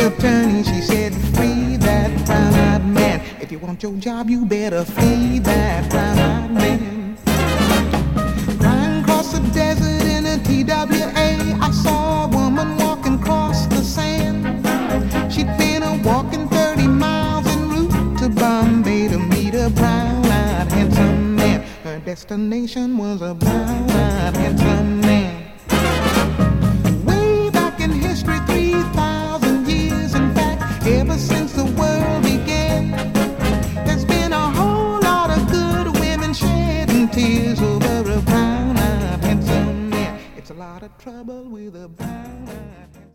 attorney, she said, free that brown-eyed man. If you want your job, you better free that brown-eyed man. Flying across the desert in a TWA, I saw a woman walking across the sand. She'd been walking 30 miles en route to Bombay to meet a brown-eyed handsome man. Her destination was a brown-eyed handsome man. Way back in history, 3,000 years, in fact, ever since the world began, there's been a whole lot of good women shedding tears over a brown-eyed handsome man. It's a lot of trouble with a brown